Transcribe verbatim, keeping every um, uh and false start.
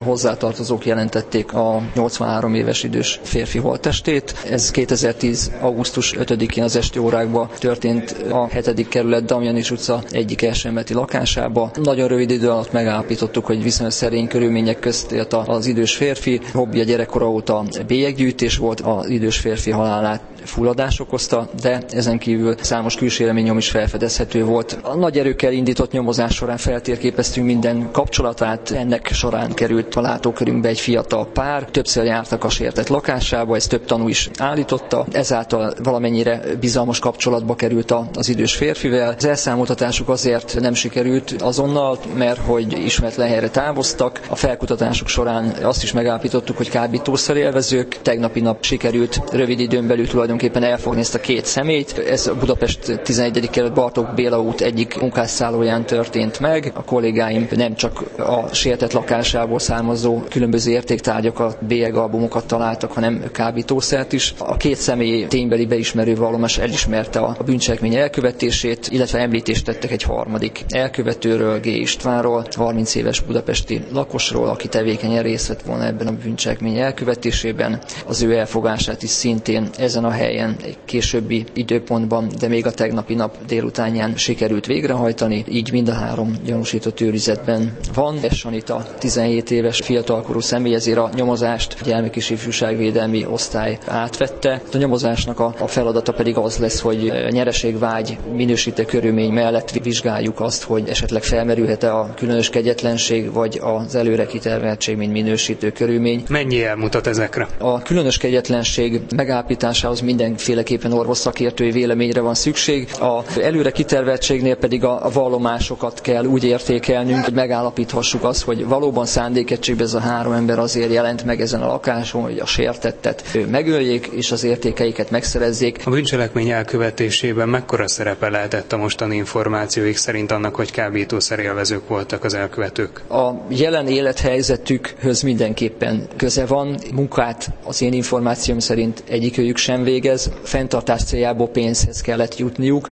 Hozzátartozók jelentették a nyolcvanhárom éves idős férfi holttestét. Ez kétezer-tíz. augusztus ötödikén az esti órákban történt a hetedik kerület Damjanich utca egyik első emeleti lakásába. Nagyon rövid idő alatt megállapítottuk, hogy viszonylag szerény körülmények közt élt az idős férfi. Hobbija gyerekkora óta bélyeggyűjtés volt, az idős férfi halálát fulladás okozta, de ezen kívül számos külső élményom is felfedezhető volt. A nagy erőkkel indított nyomozás során feltérképeztünk minden kapcsolatát, ennek során került a látókörünkbe egy fiatal pár, többször jártak a sértett lakásába, ezt több tanú is állította, ezáltal valamennyire bizalmas kapcsolatba került az idős férfivel. Az elszámoltatásuk azért nem sikerült azonnal, mert hogy ismeretlen helyre távoztak. A felkutatások során azt is megállapítottuk, hogy kábítószerélvezők. Tegnapi nap sikerült rövid időn belül tulajdonképpen elfogni ezt a két személyt. Ez a Budapest tizenegyedik kerület Bartók Béla út egyik munkásszállóján történt meg. A kollégáim nem csak a sértett lakásából származó különböző értéktárgyakat, bélyegalbumokat találtak, hanem kábítószert is. A két személy ténybeli beismerő vallomás elismerte a bűncselekmény elkövetését, illetve említést tettek egy harmadik elkövetőről, G. Istvánról, harminc éves budapesti lakosról, aki tevékenyen részt vett volna ebben a bűncselekmény elkövetésében. Az ő elfogását is szintén ezen a helyen egy későbbi időpontban, de még a tegnapi nap délutánján sikerült végrehajtani, így mind a három gyanúsított őrizetben van. Es Anita tizenhét éves fiatalkorú személy, ezért a nyomozást a gyermek és ifjúságvédelmi osztály átvette. A nyomozásnak a, a feladata pedig az lesz, hogy nyereségvágy minősítő körülmény mellett vizsgáljuk azt, hogy esetleg felmerülhet-e a különös kegyetlenség, vagy az előre kitermeltség, mint minősítő körülmény. Mennyi elmutat ezekre? A különös kegyetlenség megállapításához mindenféleképpen orvosszakértői véleményre van szükség. Az előre kiterveltségnél pedig a vallomásokat kell úgy értékelnünk, hogy megállapíthassuk azt, hogy valóban szándékegységben ez a három ember azért jelent meg ezen a lakáson, hogy a sértettet megöljék, és az értékeiket megszerezzék. A bűncselekmény elkövetésében mekkora szerepe lehetett a mostani információik szerint annak, hogy kábítószerélvezők voltak az elkövetők? A jelen élethelyzetükhöz mindenképpen köze van. Munkát az én információm szerint egyikőjük sem végez. Fenntartás céljából pénzhez kellett jutniuk.